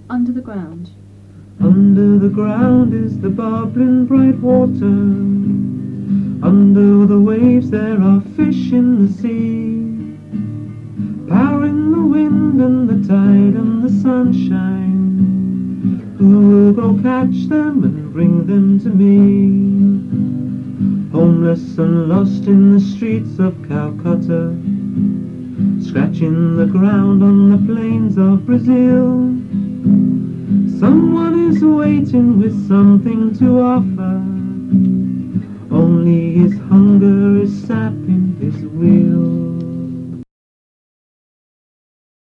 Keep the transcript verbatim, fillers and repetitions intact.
Under the ground. Under the ground is the bubbling bright water. Under the waves there are fish in the sea, powering the wind and the tide and the sunshine. Who will go catch them and bring them to me? Homeless and lost in the streets of Calcutta, scratching the ground on the plains of Brazil. Someone is waiting with something to offer. Only his hunger is sapping his will.